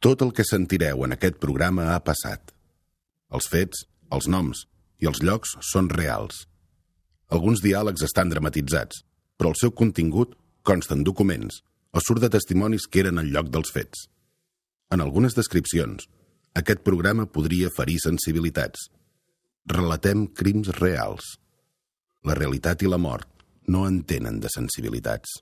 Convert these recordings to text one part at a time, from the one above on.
Tot el que sentireu en aquest programa ha passat. Els fets, els noms i els llocs són reals. Alguns diàlegs estan dramatitzats, però el seu contingut consta en documents o surt de testimonis que eren al lloc dels fets. En algunes descripcions, aquest programa podria ferir sensibilitats. Relatem crims reals. La realitat i la mort no entenen de sensibilitats.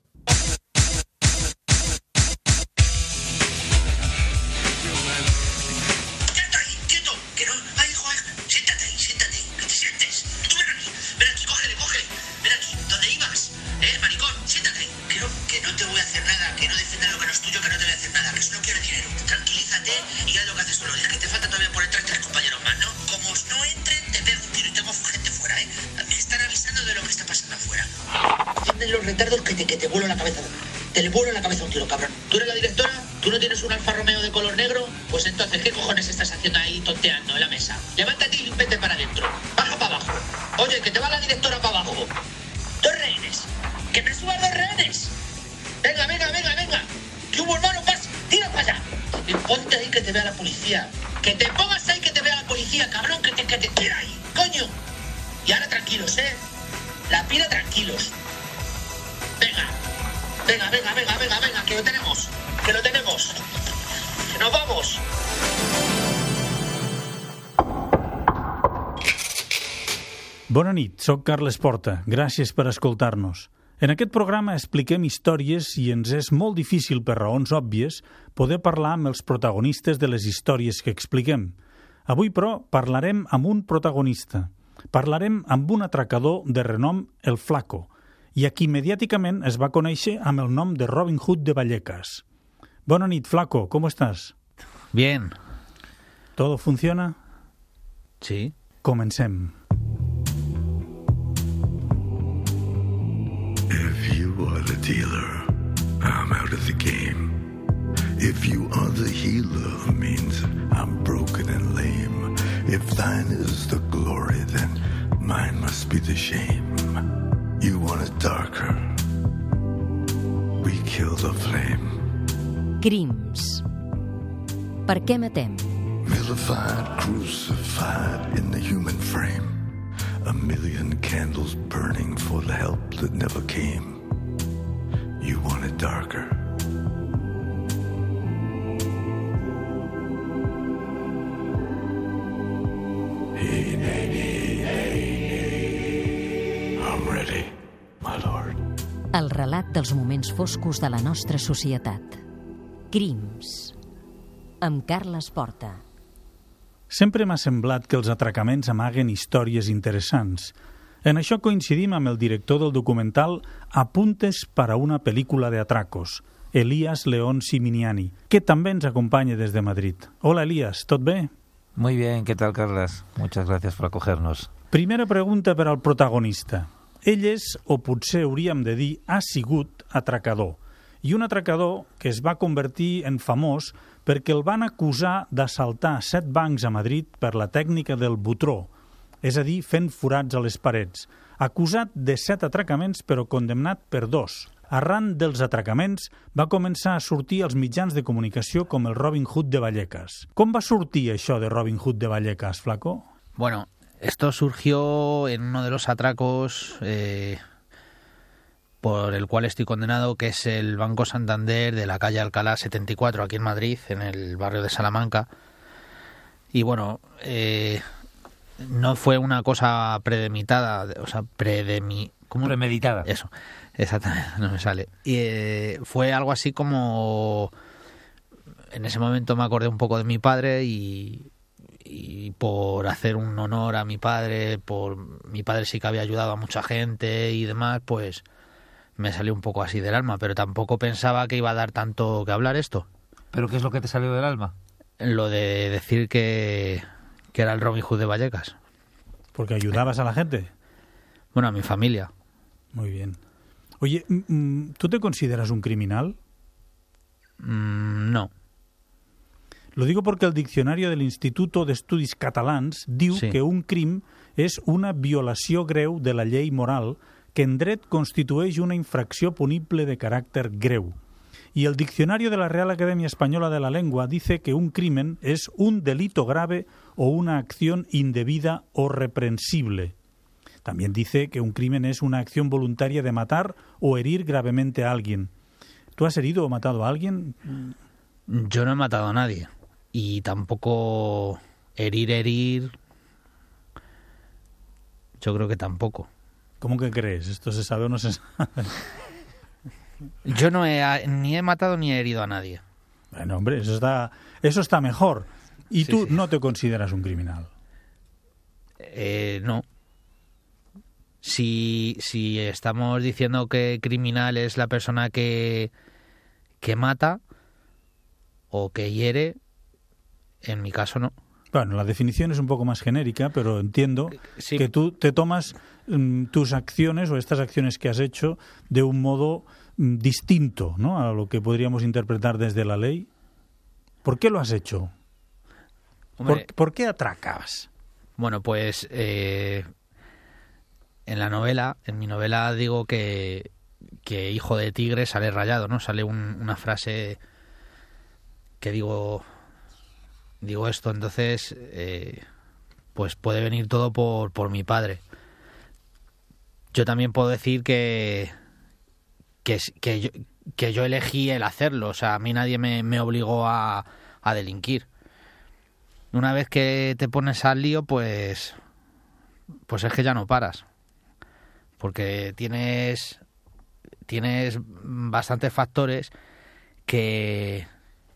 Los retardos que te vuelo la cabeza. Te le vuelo la cabeza a un tiro, cabrón. ¿Tú eres la directora? ¿Tú no tienes un Alfa Romeo de color negro? Pues entonces, ¿qué cojones estás haciendo ahí tonteando en la mesa? Levántate y vete para adentro. Baja para abajo. Oye, que te va la directora para abajo. 2 rehenes. ¡Que me suban 2 rehenes! Venga. Que hubo, hermano, pasa. Tira para allá. Y ponte ahí que te vea la policía. Que te pongas ahí que te vea la policía, cabrón. Que te tira ahí. Coño. Y ahora tranquilos, La pila tranquilos. Venga, que lo tenemos, que nos vamos. Bona nit, soc Carles Porta, gràcies per escoltar-nos. En aquest programa expliquem històries i ens és molt difícil, per raons òbvies, poder parlar amb els protagonistes de les històries que expliquem. Avui, però, parlarem amb un protagonista. Parlarem amb un atracador de renom, el Flaco, i a qui mediàticament es va conèixer amb el nom de Robin Hood de Vallecas. Bona nit, Flaco, ¿cómo estás? Bien. ¿Todo funciona? Sí. Comencem. If you are the dealer, I'm out of the game. If you are the healer, means I'm broken and lame. If thine is the glory, then mine must be the shame. You want it darker. We kill the flame. Crims. Per què matem? Vilified, crucified in the human frame. A million candles burning for the help that never came. You want it darker. Hey, I'm ready, my lord. El relat dels moments foscos de la nostra societat. Crims. Amb Carles Porta. Sempre m'ha semblat que els atracaments amaguen històries interessants. En això coincidim amb el director del documental Apuntes para una película de atracos, Elías León Siminiani, que també ens acompanya des de Madrid. Hola, Elías, tot bé? Muy bien, ¿qué tal, Carles? Muchas gracias por acogernos. Primera pregunta per al protagonista. Ell és, o potser hauríem de dir, ha sigut atracador. I un atracador que es va convertir en famós perquè el van acusar d'assaltar 7 bancs a Madrid per la tècnica del butró, és a dir, fent forats a les parets. Acusat de 7 atracaments, però condemnat per 2. Arran dels atracaments, va començar a sortir als mitjans de comunicació com el Robin Hood de Vallecas. Com va sortir això de Robin Hood de Vallecas, Flaco? Bueno, esto surgió en uno de los atracos por el cual estoy condenado, que es el Banco Santander de la calle Alcalá 74, aquí en Madrid, en el barrio de Salamanca. Y bueno, no fue una cosa premeditada, o sea, premeditada. Eso, exactamente, no me sale. Y fue algo así como... En ese momento me acordé un poco de mi padre y por hacer un honor a mi padre, mi padre sí que había ayudado a mucha gente y demás, pues me salió un poco así del alma, pero tampoco pensaba que iba a dar tanto que hablar esto. ¿Pero qué es lo que te salió del alma? Lo de decir que era el Robin Hood de Vallecas. ¿Porque ayudabas a la gente? Bueno, a mi familia. Muy bien. Oye, ¿tú te consideras un criminal? No. Lo digo porque el diccionario del Instituto d'Estudis Catalans diu que un crim és una violació greu de la llei moral que en dret constitueix una infracció punible de caràcter greu. Y el diccionario de la Real Academia Española de la Lengua dice que un crimen es un delito grave o una acción indebida o reprensible. También dice que un crimen es una acción voluntaria de matar o herir gravemente a alguien. ¿Tú has herido o matado a alguien? Yo no he matado a nadie. Y tampoco herir... Yo creo que tampoco. ¿Cómo que crees? ¿Esto se sabe o no se sabe? Yo ni he matado ni he herido a nadie. Bueno, hombre, eso está mejor. Y Sí, tú sí. no te consideras un criminal. No. Si estamos diciendo que criminal es la persona que mata o que hiere, en mi caso no. Bueno, la definición es un poco más genérica, pero entiendo Sí. que tú te tomas tus acciones o estas acciones que has hecho de un modo distinto, ¿no?, a lo que podríamos interpretar desde la ley. ¿Por qué lo has hecho? Hombre, ¿Por qué atracabas? bueno, pues en mi novela digo que hijo de tigre sale rayado, ¿no? Sale una frase que digo esto, entonces pues puede venir todo por mi padre. Yo también puedo decir que yo elegí el hacerlo, o sea, a mí nadie me obligó a delinquir. Una vez que te pones al lío, pues es que ya no paras, porque tienes bastantes factores que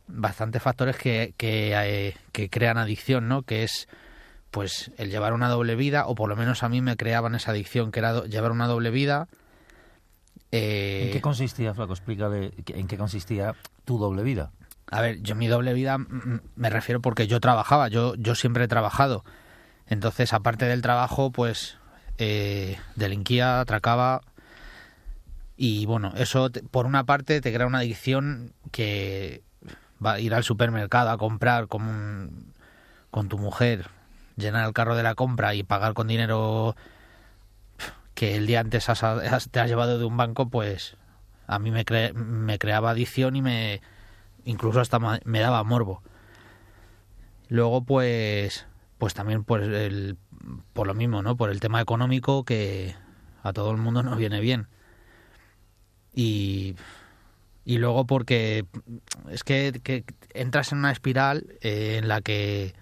crean adicción, ¿no? Que es pues el llevar una doble vida, o por lo menos a mí me creaban esa adicción, que era llevar una doble vida. ¿En qué consistía, Flaco? Explícale en qué consistía tu doble vida. A ver, yo mi doble vida me refiero porque yo trabajaba, yo siempre he trabajado. Entonces, aparte del trabajo, pues delinquía, atracaba. Y bueno, eso por una parte te crea una adicción que va a ir al supermercado a comprar con tu mujer, llenar el carro de la compra y pagar con dinero que el día antes te has llevado de un banco, pues a mí me creaba adicción y incluso hasta me daba morbo. Luego pues también por lo mismo, ¿no? Por el tema económico, que a todo el mundo nos viene bien. Y luego porque es que entras en una espiral en la que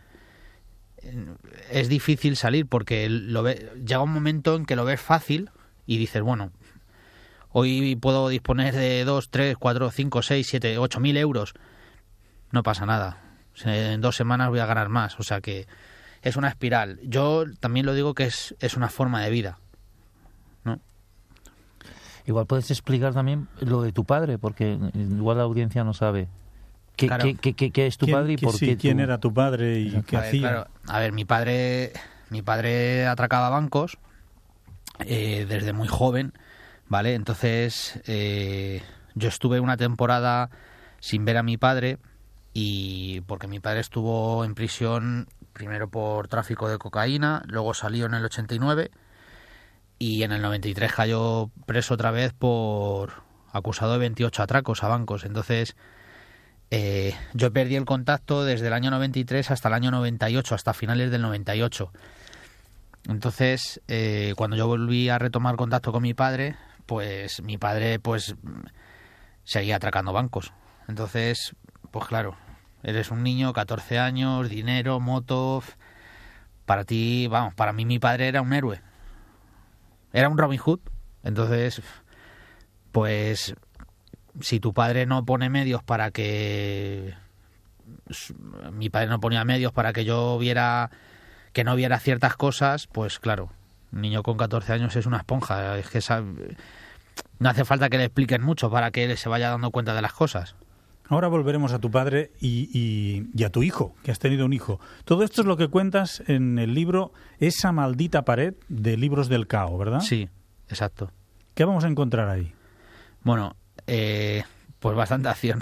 es difícil salir, porque llega un momento en que lo ves fácil y dices, bueno, hoy puedo disponer de 2, 3, 4, 5, 6, 7, 8.000 euros. No pasa nada. En 2 semanas voy a ganar más. O sea que es una espiral. Yo también lo digo que es una forma de vida, ¿no? Igual puedes explicar también lo de tu padre, porque igual la audiencia no sabe. ¿Qué es tu padre y por qué quién era tu padre y qué hacía? Claro, a ver, mi padre atracaba bancos desde muy joven, ¿vale? Entonces yo estuve una temporada sin ver a mi padre, y porque mi padre estuvo en prisión primero por tráfico de cocaína, luego salió en el 89 y en el 93 cayó preso otra vez por acusado de 28 atracos a bancos. Entonces yo perdí el contacto desde el año 93 hasta el año 98, hasta finales del 98. Entonces cuando yo volví a retomar contacto con mi padre, pues mi padre pues seguía atracando bancos. Entonces, pues claro, eres un niño, 14 años, dinero, moto. Para ti, vamos, para mí mi padre era un héroe. Era un Robin Hood. Entonces, pues si tu padre no pone medios para que... Mi padre no ponía medios para que yo que no viera ciertas cosas, pues claro, un niño con 14 años es una esponja. Es que no hace falta que le expliquen mucho para que él se vaya dando cuenta de las cosas. Ahora volveremos a tu padre y a tu hijo, que has tenido un hijo. Todo esto es lo que cuentas en el libro Esa maldita pared de Libros del Cao, ¿verdad? Sí, exacto. ¿Qué vamos a encontrar ahí? Bueno, pues bastante acción.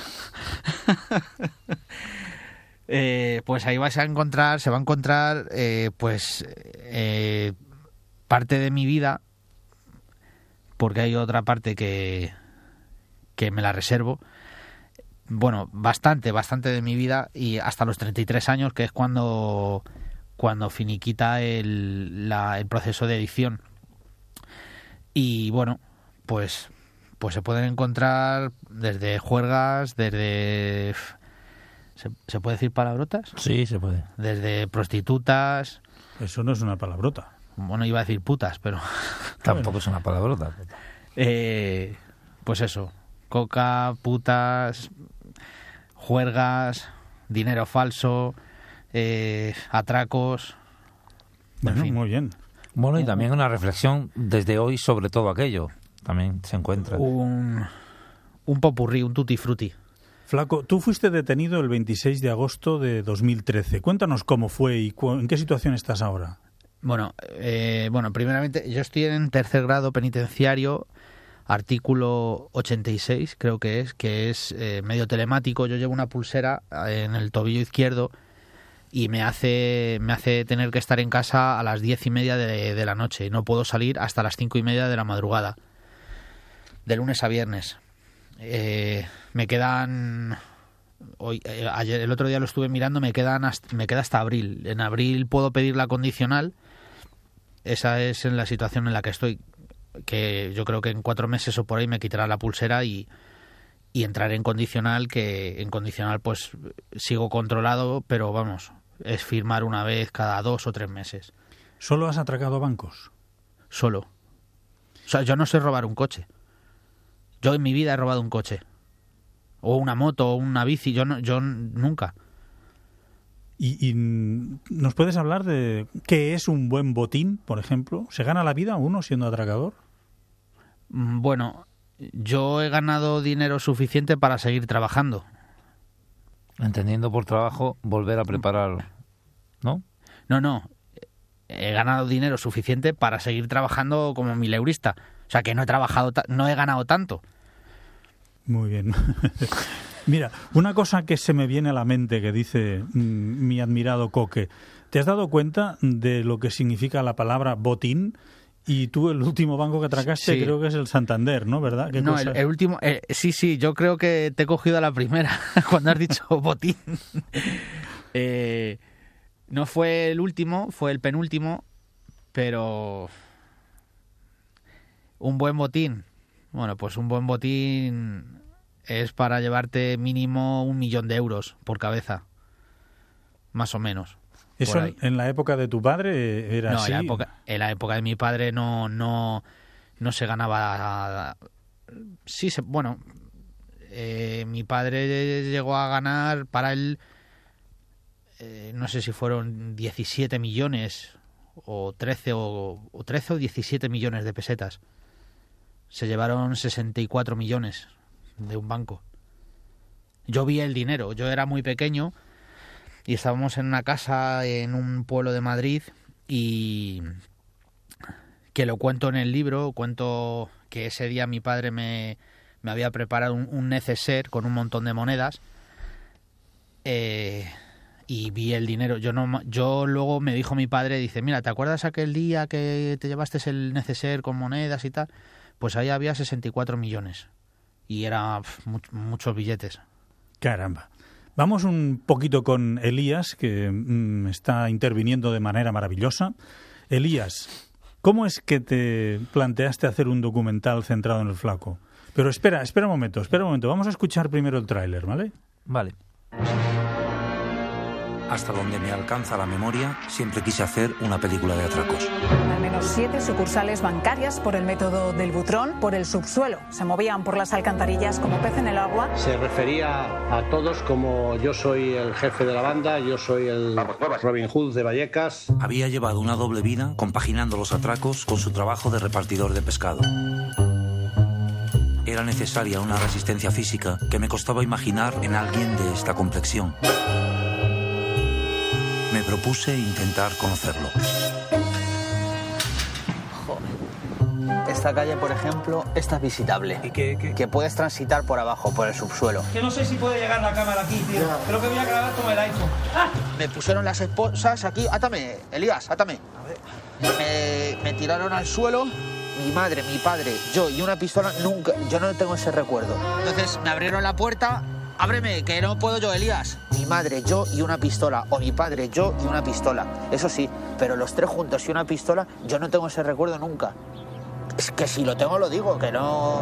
Pues ahí se va a encontrar parte de mi vida, porque hay otra parte que me la reservo. bueno, bastante de mi vida, y hasta los 33 años, que es cuando finiquita el proceso de edición. Y bueno, pues se pueden encontrar desde juergas, desde... ¿Se puede decir palabrotas? Sí, se puede. Desde prostitutas... Eso no es una palabrota. Bueno, iba a decir putas, pero... Tampoco es una palabrota. Pues eso, coca, putas, juergas, dinero falso, atracos... Bueno, en fin. muy bien. Bueno, y también una reflexión desde hoy sobre todo aquello. También se encuentra. Un popurrí, un tutti frutti. Flaco, tú fuiste detenido el 26 de agosto de 2013. Cuéntanos cómo fue y en qué situación estás ahora. Bueno, primeramente yo estoy en tercer grado penitenciario, artículo 86 creo que es medio telemático. Yo llevo una pulsera en el tobillo izquierdo y me hace tener que estar en casa a las 10:30 de la noche, y no puedo salir hasta las 5:30 de la madrugada, de lunes a viernes. Me quedan el otro día lo estuve mirando, me queda hasta abril. En abril puedo pedir la condicional. Esa es en la situación en la que estoy, que yo creo que en 4 meses o por ahí me quitará la pulsera y entraré en condicional, que en condicional pues sigo controlado, pero vamos, es firmar una vez cada 2 o 3 meses. ¿Solo has atracado bancos? Solo. O sea, yo no sé robar un coche. Yo en mi vida he robado un coche. O una moto, o una bici, yo nunca. ¿Y nos puedes hablar de qué es un buen botín, por ejemplo? ¿Se gana la vida uno siendo atracador? Bueno, yo he ganado dinero suficiente para seguir trabajando. Entendiendo por trabajo volver a preparar, ¿no? No. He ganado dinero suficiente para seguir trabajando como mileurista. O sea, que no he ganado tanto. Muy bien. Mira, una cosa que se me viene a la mente que dice mi admirado Coque. ¿Te has dado cuenta de lo que significa la palabra botín? Y tú el último banco que atracaste sí. Creo que es el Santander, ¿no? ¿Verdad? ¿Qué no, cosa? el último... sí, yo creo que te he cogido a la primera cuando has dicho botín. No fue el último, fue el penúltimo, pero... Un buen botín. Bueno, pues un buen botín es para llevarte mínimo 1 millón de euros por cabeza. Más o menos. ¿Eso en la época de tu padre era así? No, en la época de mi padre no se ganaba... Sí, bueno, mi padre llegó a ganar para él, no sé si fueron 17 millones o 13 o 17 millones de pesetas. Se llevaron 64 millones de un banco. Yo vi el dinero, yo era muy pequeño y estábamos en una casa en un pueblo de Madrid, y que lo cuento en el libro, cuento que ese día mi padre me había preparado un neceser con un montón de monedas, y vi el dinero. Yo luego me dijo mi padre, dice, mira, ¿te acuerdas aquel día que te llevaste el neceser con monedas y tal? Pues ahí había 64 millones y eran muchos billetes. Caramba. Vamos un poquito con Elías, que está interviniendo de manera maravillosa. Elías, ¿cómo es que te planteaste hacer un documental centrado en el Flaco? Pero espera un momento. Vamos a escuchar primero el tráiler, ¿vale? Vale. Hasta donde me alcanza la memoria, siempre quise hacer una película de atracos. Al menos 7 sucursales bancarias por el método del butrón, por el subsuelo. Se movían por las alcantarillas como pez en el agua. Se refería a todos como yo soy el jefe de la banda, yo soy el Robin Hood de Vallecas. Había llevado una doble vida compaginando los atracos con su trabajo de repartidor de pescado. Era necesaria una resistencia física que me costaba imaginar en alguien de esta complexión. Me propuse intentar conocerlo. Joder. Esta calle, por ejemplo, esta es visitable. ¿Y qué? Que puedes transitar por abajo, por el subsuelo. Que no sé si puede llegar la cámara aquí, tío. Creo que voy a grabar con el iPhone. ¡Ah! Me pusieron las esposas aquí. Átame, Elías, átame. A ver. Me tiraron al suelo. Mi madre, mi padre, yo y una pistola, nunca... Yo no tengo ese recuerdo. Entonces me abrieron la puerta ábreme, que no puedo yo, Elías. Mi madre, yo y una pistola, o mi padre, yo y una pistola. Eso sí, pero los tres juntos y una pistola, yo no tengo ese recuerdo nunca. Es que si lo tengo lo digo, que no...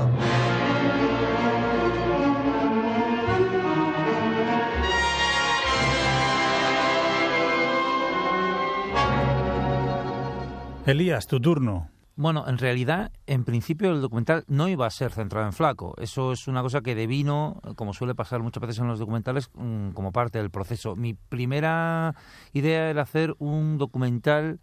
Elías, tu turno. Bueno, en realidad, en principio el documental no iba a ser centrado en Flaco. Eso es una cosa que devino, como suele pasar muchas veces en los documentales, como parte del proceso. Mi primera idea era hacer un documental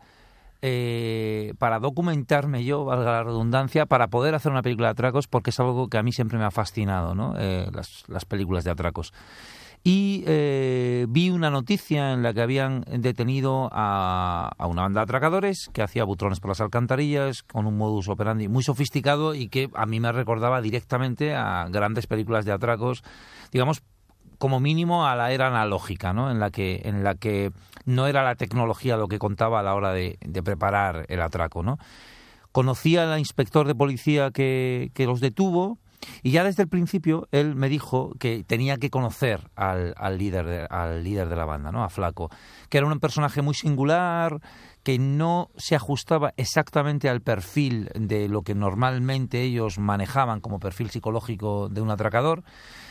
para documentarme yo, valga la redundancia, para poder hacer una película de atracos, porque es algo que a mí siempre me ha fascinado, ¿no? Las películas de atracos. Y vi una noticia en la que habían detenido a una banda de atracadores que hacía butrones por las alcantarillas con un modus operandi muy sofisticado y que a mí me recordaba directamente a grandes películas de atracos, digamos, como mínimo a la era analógica, ¿no? En la que no era la tecnología lo que contaba a la hora de preparar el atraco, ¿no? Conocí al inspector de policía que los detuvo. Y ya desde el principio él me dijo que tenía que conocer al líder de la banda, ¿no? A Flaco, que era un personaje muy singular, que no se ajustaba exactamente al perfil de lo que normalmente ellos manejaban como perfil psicológico de un atracador.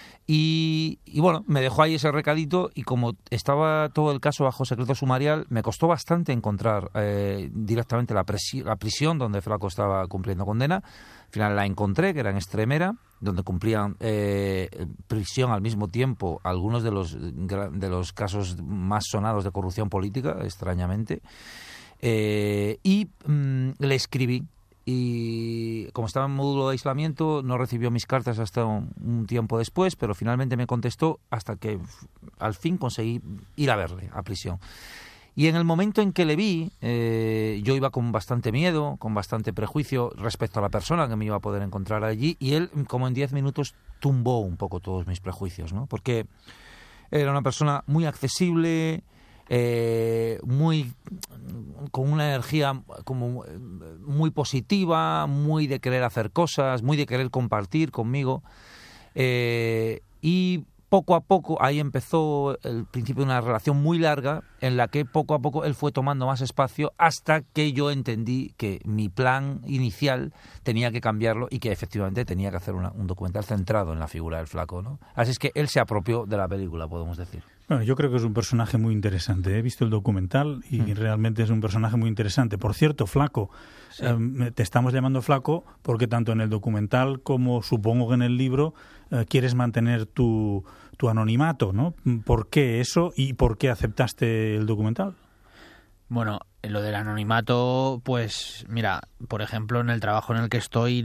Y bueno, me dejó ahí ese recadito y como estaba todo el caso bajo secreto sumarial, me costó bastante encontrar directamente la prisión donde Flaco estaba cumpliendo condena. Al final la encontré, que era en Extremera, donde cumplían prisión al mismo tiempo algunos de los casos más sonados de corrupción política, extrañamente. Y le escribí. Y como estaba en módulo de aislamiento, no recibió mis cartas hasta un tiempo después, pero finalmente me contestó hasta que al fin conseguí ir a verle a prisión. Y en el momento en que le vi, yo iba con bastante miedo, con bastante prejuicio respecto a la persona que me iba a poder encontrar allí, y él, como en 10 minutos, tumbó un poco todos mis prejuicios, ¿no? Porque era una persona muy accesible, con una energía como muy positiva, muy de querer hacer cosas, muy de querer compartir conmigo, y poco a poco ahí empezó el principio de una relación muy larga en la que poco a poco él fue tomando más espacio hasta que yo entendí que mi plan inicial tenía que cambiarlo y que efectivamente tenía que hacer un documental centrado en la figura del Flaco, ¿no? Así es que él se apropió de la película, podemos decir. Bueno, yo creo que es un personaje muy interesante. He visto el documental y realmente es un personaje muy interesante. Por cierto, Flaco, sí. Te estamos llamando Flaco porque tanto en el documental como supongo que en el libro quieres mantener tu anonimato, ¿no? ¿Por qué eso y por qué aceptaste el documental? Bueno, lo del anonimato, pues mira, por ejemplo, en el trabajo en el que estoy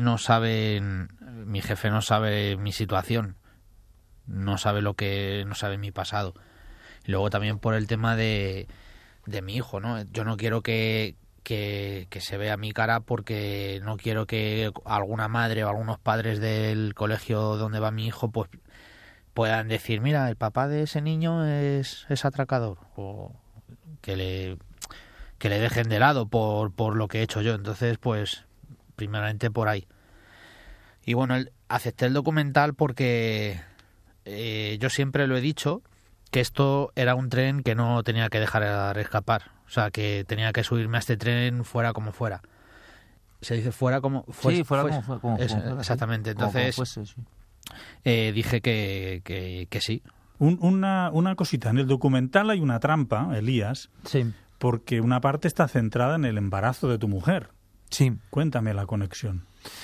mi jefe no sabe mi situación, no sabe mi pasado. Y luego también por el tema de mi hijo, ¿no? Yo no quiero que se vea mi cara porque no quiero que alguna madre o algunos padres del colegio donde va mi hijo pues puedan decir, mira, el papá de ese niño es atracador, o que le dejen de lado por lo que he hecho yo. Entonces, pues, primeramente por ahí. Y bueno, acepté el documental porque yo siempre lo he dicho, que esto era un tren que no tenía que dejar escapar. O sea, que tenía que subirme a este tren fuera como fuera. Se dice fuera como fuera. Sí, fuera como fuera. Exactamente. Entonces, como fuese, sí. Dije que sí. Una cosita. En el documental hay una trampa, Elías, sí, porque una parte está centrada en el embarazo de tu mujer. Sí. Cuéntame la conexión.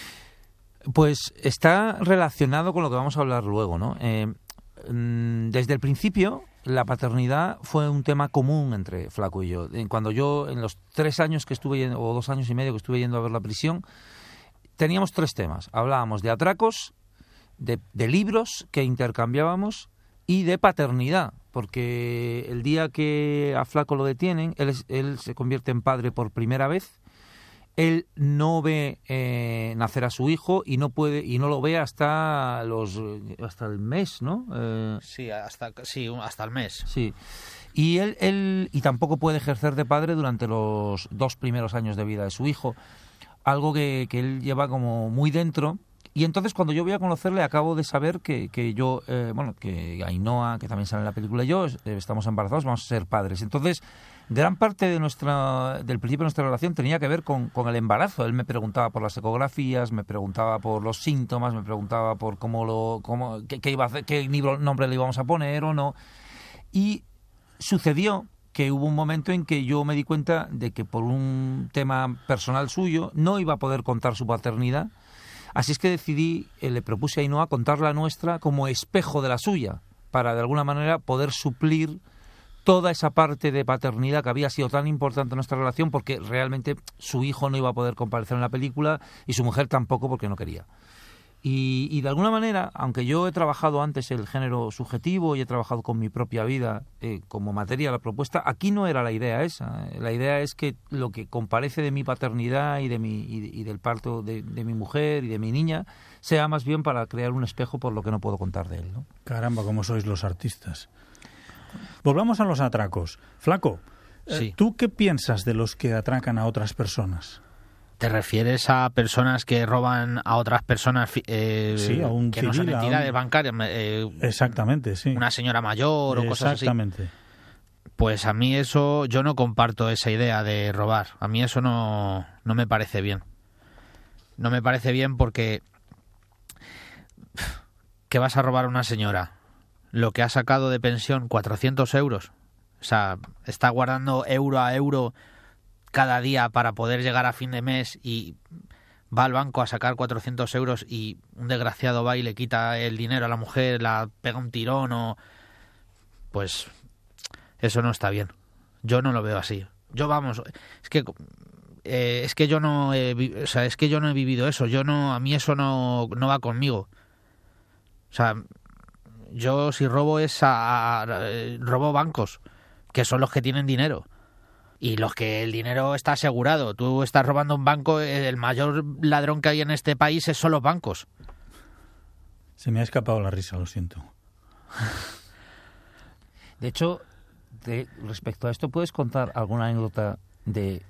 Pues está relacionado con lo que vamos a hablar luego, ¿no? Desde el principio, la paternidad fue un tema común entre Flaco y yo. Cuando yo, en los 3 años que estuve yendo, o 2 años y medio que estuve yendo a ver la prisión, teníamos 3 temas. Hablábamos de atracos, de libros que intercambiábamos y de paternidad, porque el día que a Flaco lo detienen, él se convierte en padre por primera vez. Él no ve nacer a su hijo y no lo ve hasta el mes, ¿no? Sí, hasta el mes. Sí. Y él tampoco puede ejercer de padre durante los 2 primeros años de vida de su hijo, algo que él lleva como muy dentro Y entonces cuando yo voy a conocerle acabo de saber que yo, que Ainhoa, que también sale en la película, y yo estamos embarazados, vamos a ser padres. Entonces, gran parte del principio de nuestra relación tenía que ver con el embarazo. Él me preguntaba por las ecografías, me preguntaba por los síntomas, me preguntaba por qué iba a hacer, qué nombre le íbamos a poner o no. Y sucedió que hubo un momento en que yo me di cuenta de que por un tema personal suyo no iba a poder contar su paternidad. Así es que decidí, le propuse a Ainhoa contar la nuestra como espejo de la suya, para de alguna manera poder suplir toda esa parte de paternidad que había sido tan importante en nuestra relación, porque realmente su hijo no iba a poder comparecer en la película y su mujer tampoco, porque no quería. Y de alguna manera, aunque yo he trabajado antes el género subjetivo y he trabajado con mi propia vida como materia de la propuesta, aquí no era la idea esa. La idea es que lo que comparece de mi paternidad y del parto de mi mujer y de mi niña sea más bien para crear un espejo por lo que no puedo contar de él, ¿no? Caramba, cómo sois los artistas. Volvamos a los atracos. Flaco, sí. ¿Tú qué piensas de los que atracan a otras personas? ¿Te refieres a personas que roban a otras personas sí, a un que civil, no son entidades bancarias? Exactamente, sí. Una señora mayor o cosas así. Exactamente. Pues a mí eso, yo no comparto esa idea de robar. A mí eso no me parece bien. No me parece bien porque ¿qué vas a robar a una señora? Lo que ha sacado de pensión, 400 euros. O sea, está guardando euro a euro cada día para poder llegar a fin de mes y va al banco a sacar 400 euros y un desgraciado va y le quita el dinero a la mujer, la pega un tirón o... Pues eso no está bien. Yo no lo veo así. Yo, vamos, es que yo no he vivido eso. A mí eso no va conmigo. O sea, yo si robo robo bancos, que son los que tienen dinero. Y los que el dinero está asegurado. Tú estás robando un banco, el mayor ladrón que hay en este país son los bancos. Se me ha escapado la risa, lo siento. De hecho, respecto a esto, ¿puedes contar alguna anécdota de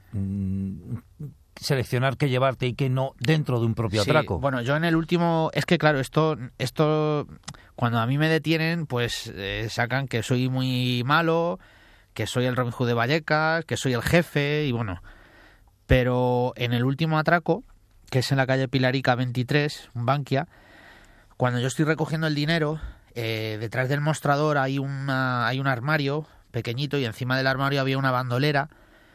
seleccionar qué llevarte y qué no dentro de un propio atraco? Bueno, yo en el último... Es que claro, esto cuando a mí me detienen, pues sacan que soy muy malo, que soy el Robin Hood de Vallecas, que soy el jefe, y bueno. Pero en el último atraco, que es en la calle Pilarica 23, un Bankia, cuando yo estoy recogiendo el dinero, detrás del mostrador hay un armario pequeñito y encima del armario había una bandolera,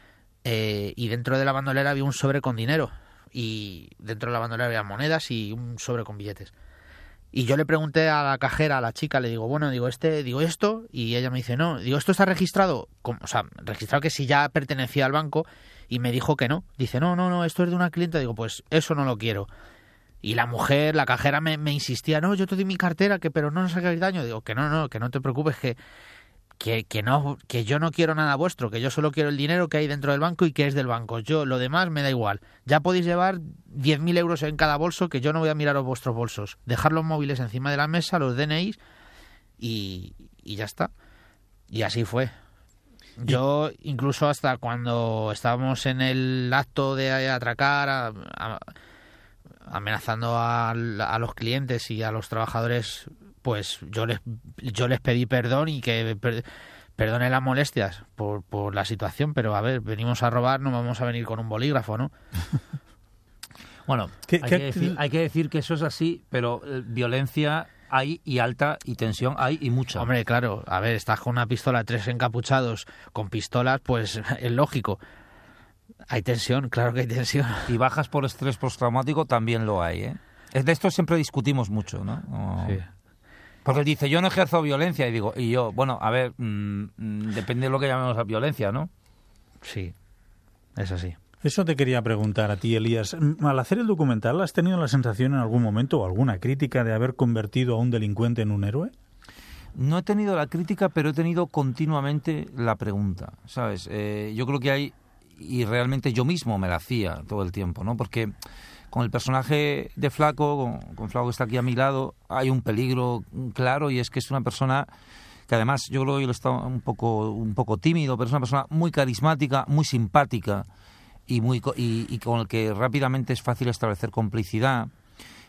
y dentro de la bandolera había un sobre con dinero, y dentro de la bandolera había monedas y un sobre con billetes. Y yo le pregunté a la cajera, a la chica, le digo, bueno, digo esto, y ella me dice, no, digo, ¿esto está registrado? O sea, registrado que si ya pertenecía al banco, y me dijo que no. Dice, no, esto es de una clienta. Digo, pues eso no lo quiero. Y la mujer, la cajera me insistía, no, yo te doy mi cartera, pero no nos hagáis daño. Digo, que no te preocupes, que yo no quiero nada vuestro, que yo solo quiero el dinero que hay dentro del banco y que es del banco. Yo, lo demás me da igual. Ya podéis llevar 10.000 euros en cada bolso, que yo no voy a miraros vuestros bolsos. Dejar los móviles encima de la mesa, los DNIs y ya está. Y así fue. Yo, incluso hasta cuando estábamos en el acto de atracar, amenazando a los clientes y a los trabajadores, pues yo les pedí perdón y que perdone las molestias por la situación, pero a ver, venimos a robar, no vamos a venir con un bolígrafo, ¿no? Bueno, hay que decir que eso es así, pero violencia hay y alta, y tensión hay y mucha. Hombre, claro, a ver, estás con una pistola, 3 encapuchados con pistolas, pues es lógico. Hay tensión, claro que hay tensión. Y bajas por estrés postraumático también lo hay, ¿eh? De esto siempre discutimos mucho, ¿no? Sí. Porque él dice, yo no ejerzo violencia, y yo, bueno, a ver, depende de lo que llamemos a violencia, ¿no? Sí, es así. Eso te quería preguntar a ti, Elías. Al hacer el documental, ¿has tenido la sensación en algún momento o alguna crítica de haber convertido a un delincuente en un héroe? No he tenido la crítica, pero he tenido continuamente la pregunta, ¿sabes? Yo creo que hay, y realmente yo mismo me la hacía todo el tiempo, ¿no? Porque con el personaje de Flaco, con Flaco que está aquí a mi lado, hay un peligro claro, y es que es una persona que además, yo creo que él está un poco tímido, pero es una persona muy carismática, muy simpática, y con el que rápidamente es fácil establecer complicidad.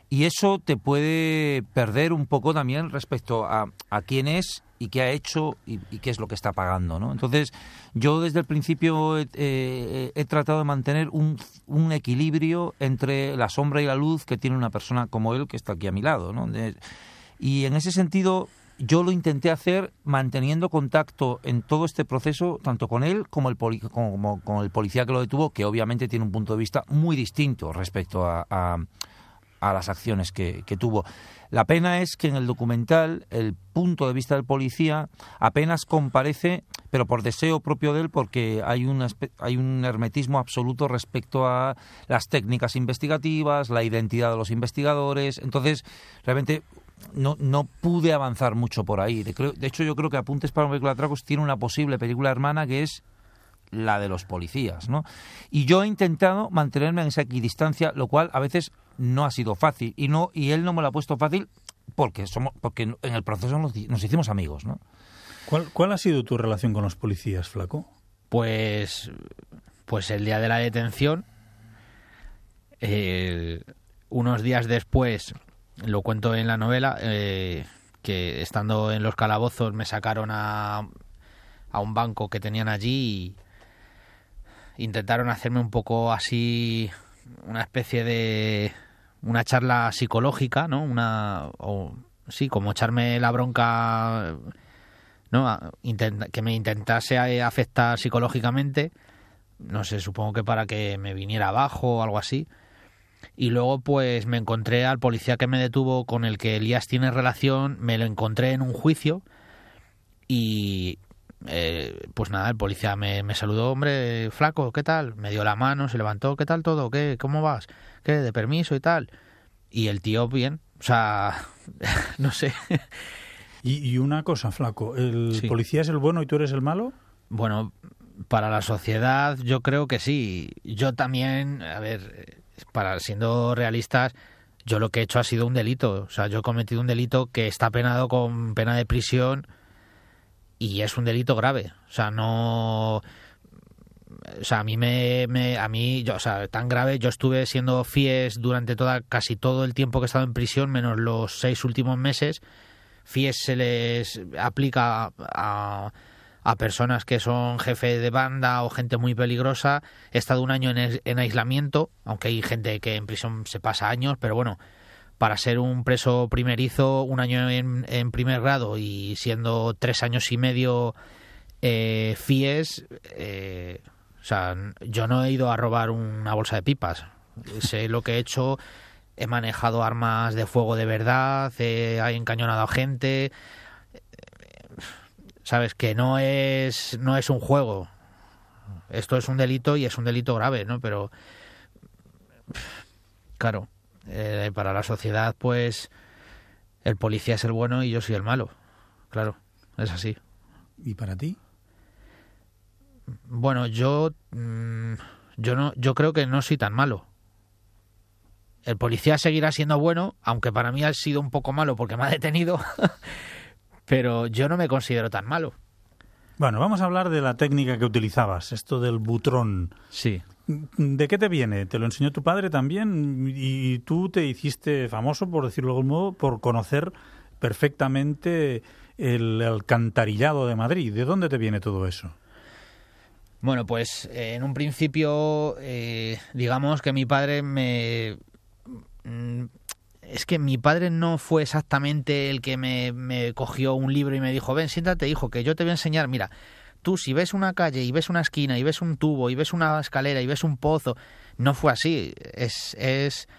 Y eso te puede perder un poco también respecto a quién es y qué ha hecho y qué es lo que está pagando, ¿no? Entonces, yo desde el principio he tratado de mantener un equilibrio entre la sombra y la luz que tiene una persona como él, que está aquí a mi lado, ¿no? Y en ese sentido, yo lo intenté hacer manteniendo contacto en todo este proceso, tanto con él como con el policía que lo detuvo, que obviamente tiene un punto de vista muy distinto respecto a las acciones que tuvo. La pena es que en el documental el punto de vista del policía apenas comparece, pero por deseo propio de él, porque hay un hermetismo absoluto respecto a las técnicas investigativas, la identidad de los investigadores. Entonces, realmente no pude avanzar mucho por ahí. De hecho, yo creo que Apuntes para un vehículo de atracos tiene una posible película hermana que es la de los policías, ¿no? Y yo he intentado mantenerme en esa equidistancia, lo cual a veces no ha sido fácil, y él no me lo ha puesto fácil porque en el proceso nos hicimos amigos, ¿no? ¿Cuál ha sido tu relación con los policías, Flaco? Pues el día de la detención, unos días después, lo cuento en la novela, que estando en los calabozos me sacaron a un banco que tenían allí y intentaron hacerme un poco así, una especie de una charla psicológica, ¿no? Como echarme la bronca, ¿no? Que me intentase afectar psicológicamente, no sé, supongo que para que me viniera abajo o algo así. Y luego pues me encontré al policía que me detuvo, con el que Elías tiene relación, me lo encontré en un juicio y pues nada, el policía me saludó: hombre, Flaco, ¿qué tal? Me dio la mano, se levantó: ¿qué tal todo? ¿Qué? ¿Cómo vas? ¿Qué? ¿De permiso y tal? Y el tío bien, o sea, no sé. Y una cosa, Flaco, ¿el policía es el bueno y tú eres el malo? Bueno, para la sociedad yo creo que sí. Yo también, a ver, siendo realistas, yo lo que he hecho ha sido un delito. O sea, yo he cometido un delito que está penado con pena de prisión y es un delito grave. O sea, no... O sea, tan grave, yo estuve siendo FIES durante casi todo el tiempo que he estado en prisión, menos los 6 últimos meses. FIES se les aplica a personas que son jefe de banda o gente muy peligrosa. He estado un año en aislamiento, aunque hay gente que en prisión se pasa años, pero bueno, para ser un preso primerizo, un año en primer grado y siendo 3 años y medio FIES, o sea, yo no he ido a robar una bolsa de pipas. Sé lo que he hecho, he manejado armas de fuego de verdad, he encañonado a gente. Sabes que no es un juego. Esto es un delito y es un delito grave, ¿no? Pero claro, para la sociedad, pues el policía es el bueno y yo soy el malo. Claro, es así. ¿Y para ti? Bueno, yo creo que no soy tan malo. El policía seguirá siendo bueno, aunque para mí ha sido un poco malo porque me ha detenido. Pero yo no me considero tan malo. Bueno, vamos a hablar de la técnica que utilizabas, esto del butrón. Sí. ¿De qué te viene? ¿Te lo enseñó tu padre también? Y tú te hiciste famoso, por decirlo de algún modo, por conocer perfectamente el alcantarillado de Madrid. ¿De dónde te viene todo eso? Bueno, pues en un principio, digamos que mi padre Es que mi padre no fue exactamente el que me cogió un libro y me dijo: ven, siéntate, hijo, que yo te voy a enseñar. Mira, tú si ves una calle y ves una esquina y ves un tubo y ves una escalera y ves un pozo, no fue así. Es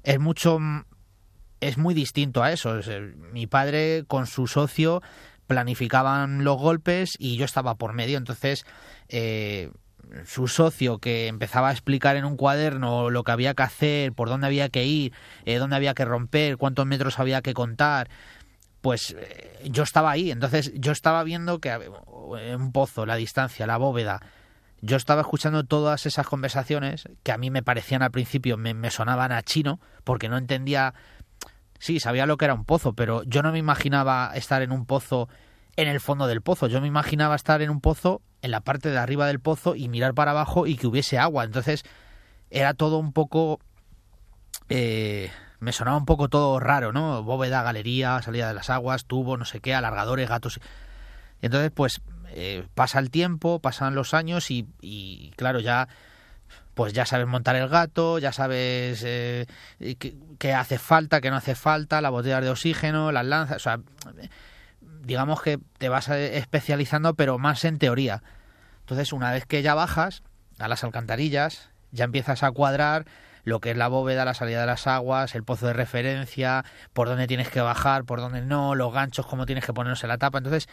muy distinto a eso. Mi padre con su socio planificaban los golpes y yo estaba por medio. Entonces, su socio, que empezaba a explicar en un cuaderno lo que había que hacer, por dónde había que ir, dónde había que romper, cuántos metros había que contar, pues yo estaba ahí. Entonces yo estaba viendo que un pozo, la distancia, la bóveda, yo estaba escuchando todas esas conversaciones que a mí me parecían al principio, me sonaban a chino, porque no entendía. Sí, sabía lo que era un pozo, pero yo no me imaginaba estar en un pozo en el fondo del pozo. Yo me imaginaba estar en un pozo en la parte de arriba del pozo y mirar para abajo y que hubiese agua. Entonces era todo un poco me sonaba un poco todo raro, ¿no? Bóveda, galería, salida de las aguas, tubo, no sé qué, alargadores, gatos. Y entonces, pues, pasa el tiempo, pasan los años y claro, ya sabes montar el gato, ya sabes qué hace falta, qué no hace falta, las botellas de oxígeno, las lanzas, o sea, digamos que te vas especializando, pero más en teoría. Entonces, una vez que ya bajas a las alcantarillas, ya empiezas a cuadrar lo que es la bóveda, la salida de las aguas, el pozo de referencia, por dónde tienes que bajar, por dónde no, los ganchos, cómo tienes que ponerse la tapa. Entonces,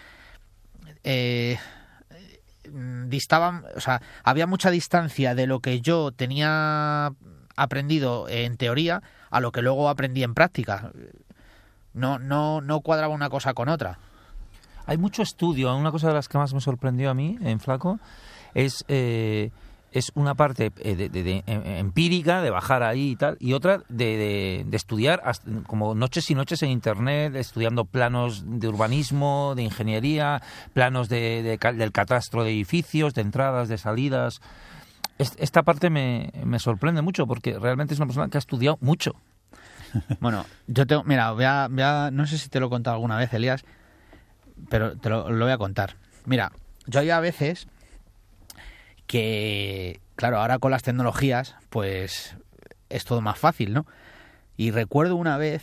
distaban, o sea, había mucha distancia de lo que yo tenía aprendido en teoría a lo que luego aprendí en práctica. No cuadraba una cosa con otra. Hay mucho estudio. Una cosa de las que más me sorprendió a mí en Flaco es una parte empírica, de bajar ahí y tal, y otra de estudiar como noches y noches en Internet, estudiando planos de urbanismo, de ingeniería, planos del catastro de edificios, de entradas, de salidas. Esta parte me sorprende mucho, porque realmente es una persona que ha estudiado mucho. Bueno, yo tengo, mira, no sé si te lo he contado alguna vez, Elías, pero lo voy a contar. Mira, yo hay a veces que, claro, ahora con las tecnologías, pues es todo más fácil, ¿no? Y recuerdo una vez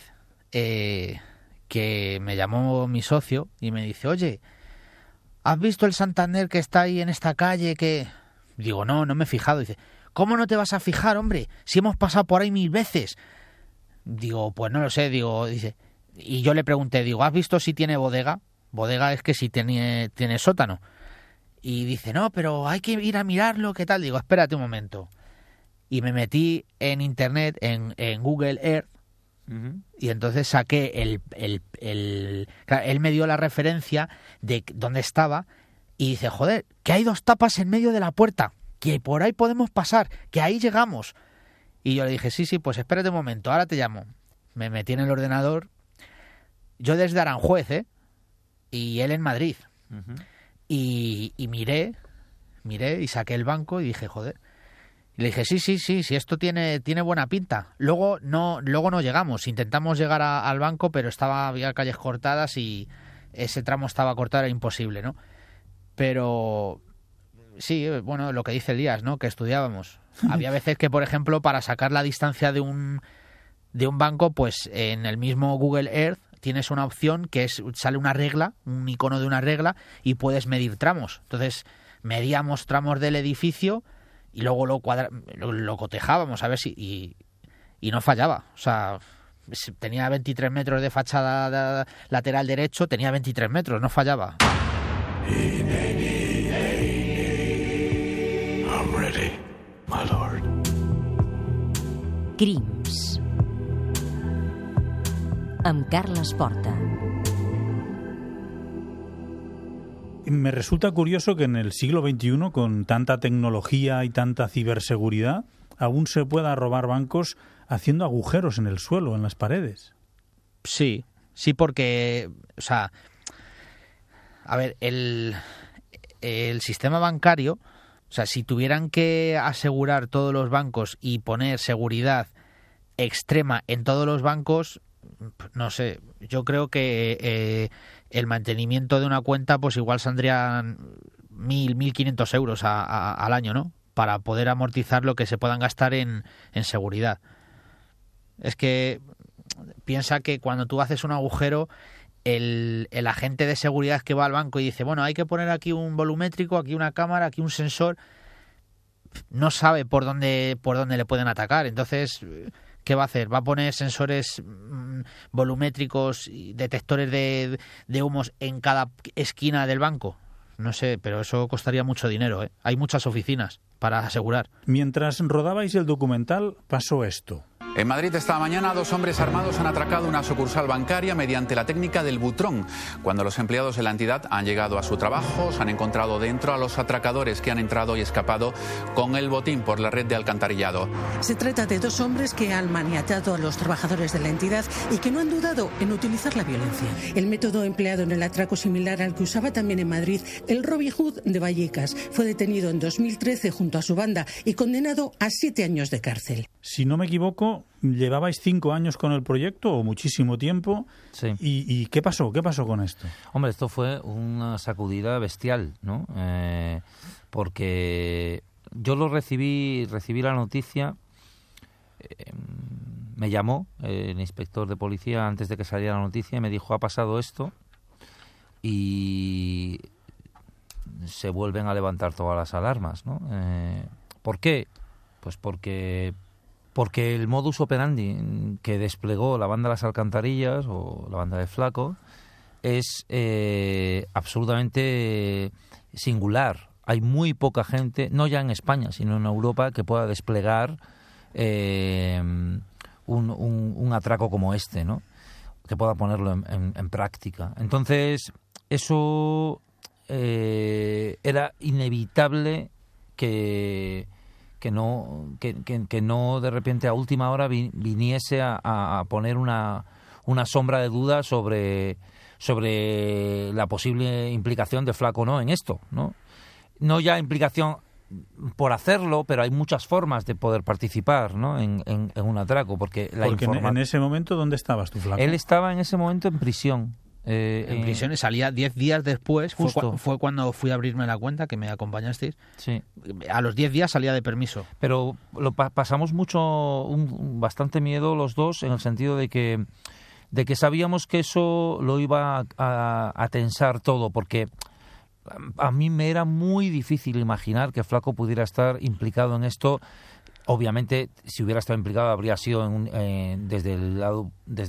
que me llamó mi socio y me dice, oye, ¿has visto el Santander que está ahí en esta calle? Que digo, no me he fijado. Dice, ¿cómo no te vas a fijar, hombre? Si hemos pasado por ahí 1000 veces. Digo, pues no lo sé, dice. Y yo le pregunté, digo, ¿has visto si tiene bodega? Bodega es que si tiene sótano. Y dice, no, pero hay que ir a mirarlo, ¿qué tal? Digo, espérate un momento. Y me metí en Internet, en Google Earth, y entonces saqué claro, él me dio la referencia de dónde estaba, y dice, joder, que hay 2 tapas en medio de la puerta, que por ahí podemos pasar, que ahí llegamos. Y yo le dije, sí, pues espérate un momento, ahora te llamo. Me metí en el ordenador, yo desde Aranjuez, y él en Madrid. Y miré y saqué el banco y dije, joder. Y le dije, sí, esto tiene buena pinta. Luego no llegamos, intentamos llegar al banco, pero había calles cortadas y ese tramo estaba cortado, era imposible, ¿no? Pero sí, bueno, lo que dice Elías, ¿no? Que estudiábamos. Había veces que, por ejemplo, para sacar la distancia de un banco, pues en el mismo Google Earth tienes una opción que sale una regla, un icono de una regla, y puedes medir tramos. Entonces, medíamos tramos del edificio y luego lo cotejábamos a ver si... Y no fallaba. O sea, tenía 23 metros de fachada lateral derecho, tenía 23 metros, no fallaba. I'm ready, my lord. Crims amb Carles Porta. Me resulta curioso que en el siglo XXI, con tanta tecnología y tanta ciberseguridad, aún se pueda robar bancos haciendo agujeros en el suelo, en las paredes. Sí, porque, o sea, a ver, el sistema bancario, o sea, si tuvieran que asegurar todos los bancos y poner seguridad extrema en todos los bancos, no sé, yo creo que el mantenimiento de una cuenta pues igual saldrían 1.500 euros al año, ¿no? Para poder amortizar lo que se puedan gastar en seguridad. Es que piensa que cuando tú haces un agujero, el agente de seguridad que va al banco y dice, bueno, hay que poner aquí un volumétrico, aquí una cámara, aquí un sensor, no sabe por dónde le pueden atacar. Entonces, ¿qué va a hacer? ¿Va a poner sensores volumétricos y detectores de humos en cada esquina del banco? No sé, pero eso costaría mucho dinero, ¿eh? Hay muchas oficinas para asegurar. Mientras rodabais el documental, pasó esto. En Madrid esta mañana 2 hombres armados han atracado una sucursal bancaria mediante la técnica del butrón. Cuando los empleados de la entidad han llegado a su trabajo, se han encontrado dentro a los atracadores que han entrado y escapado con el botín por la red de alcantarillado. Se trata de 2 hombres que han maniatado a los trabajadores de la entidad y que no han dudado en utilizar la violencia. El método empleado en el atraco similar al que usaba también en Madrid el Robin Hood de Vallecas. Fue detenido en 2013 junto a su banda y condenado a 7 años de cárcel. Si no me equivoco, Flaco, llevabais 5 años con el proyecto, o muchísimo tiempo. Sí. ¿Y qué pasó? ¿Qué pasó con esto? Hombre, esto fue una sacudida bestial, ¿no? Porque yo recibí la noticia, me llamó el inspector de policía antes de que saliera la noticia y me dijo, ha pasado esto, y se vuelven a levantar todas las alarmas, ¿no? ¿Por qué? Pues porque el modus operandi que desplegó la banda Las Alcantarillas o la banda de Flaco es absolutamente singular. Hay muy poca gente, no ya en España, sino en Europa, que pueda desplegar un atraco como este, ¿no? Que pueda ponerlo en práctica. Entonces, eso era inevitable que no de repente a última hora viniese a poner una sombra de duda sobre la posible implicación de Flaco, ¿no?, en esto, ¿no? No ya implicación por hacerlo, pero hay muchas formas de poder participar, ¿no?, en un atraco, porque en ese momento, ¿dónde estabas tú, Flaco? Él estaba en ese momento en prisión. En prisión, y salía 10 días después. Fue cuando fui a abrirme la cuenta, que me acompañasteis. Sí. A los 10 días salía de permiso. Pero pasamos bastante miedo los dos, en el sentido de que sabíamos que eso lo iba a tensar todo, porque a mí me era muy difícil imaginar que Flaco pudiera estar implicado en esto. Obviamente, si hubiera estado implicado, habría sido desde el lado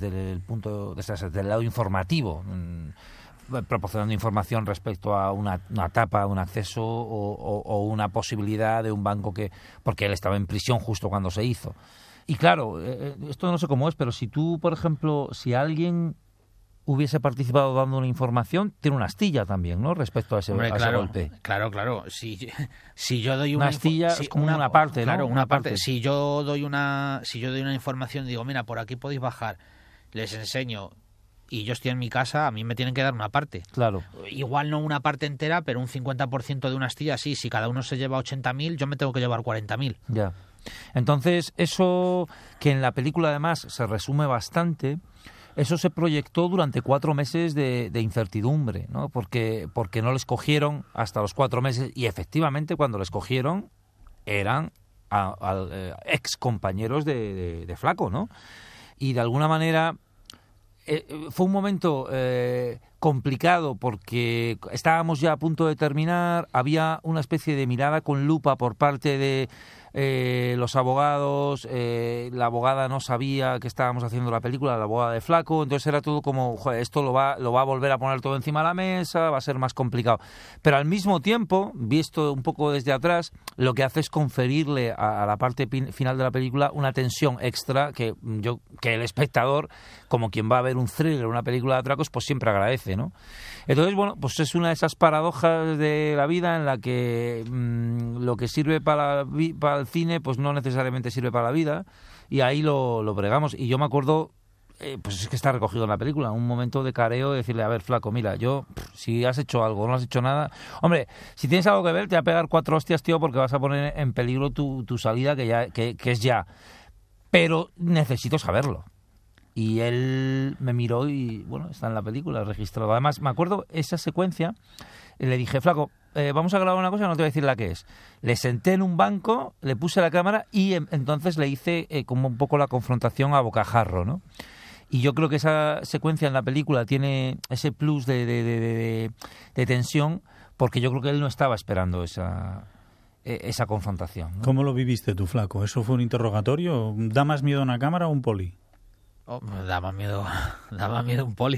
informativo, proporcionando información respecto a una tapa, un acceso o una posibilidad de un banco porque él estaba en prisión justo cuando se hizo. Y claro, esto no sé cómo es, pero si tú, por ejemplo, si alguien hubiese participado dando una información, tiene una astilla también, ¿no?, respecto a ese golpe. Claro. Si yo doy una astilla, es como una parte, ¿no? Claro, una parte. Si yo doy una información, digo, mira, por aquí podéis bajar, les enseño, y yo estoy en mi casa, a mí me tienen que dar una parte. Claro. Igual no una parte entera, pero un 50% de una astilla, sí. Si cada uno se lleva 80.000, yo me tengo que llevar 40.000. Ya. Entonces, eso que en la película además se resume bastante, eso se proyectó durante 4 meses de incertidumbre, ¿no? Porque no les cogieron hasta los 4 meses, y efectivamente cuando les cogieron eran ex compañeros de Flaco, ¿no? Y de alguna manera fue un momento complicado, porque estábamos ya a punto de terminar, había una especie de mirada con lupa por parte de los abogados, la abogada no sabía que estábamos haciendo la película, la abogada de Flaco, entonces era todo como, joder, esto lo va a volver a poner todo encima de la mesa, va a ser más complicado. Pero al mismo tiempo, visto un poco desde atrás, lo que hace es conferirle a la parte final de la película una tensión extra que el espectador, como quien va a ver un thriller, una película de atracos, pues siempre agradece, ¿no? Entonces, bueno, pues es una de esas paradojas de la vida en la que lo que sirve para el cine, pues no necesariamente sirve para la vida, y ahí lo bregamos. Y yo me acuerdo, pues es que está recogido en la película, un momento de careo, de decirle, a ver, Flaco, mira, si has hecho algo, no has hecho nada, hombre, si tienes algo que ver, te va a pegar 4 hostias, tío, porque vas a poner en peligro tu salida, que es ya. Pero necesito saberlo. Y él me miró y, bueno, está en la película registrado. Además, me acuerdo esa secuencia, le dije, Flaco, vamos a grabar una cosa, no te voy a decir la que es. Le senté en un banco, le puse la cámara y entonces le hice como un poco la confrontación a bocajarro, ¿no? Y yo creo que esa secuencia en la película tiene ese plus de tensión, porque yo creo que él no estaba esperando esa confrontación, ¿no? ¿Cómo lo viviste tú, Flaco? ¿Eso fue un interrogatorio? ¿Da más miedo una cámara o un poli? Oh, daba miedo un poli.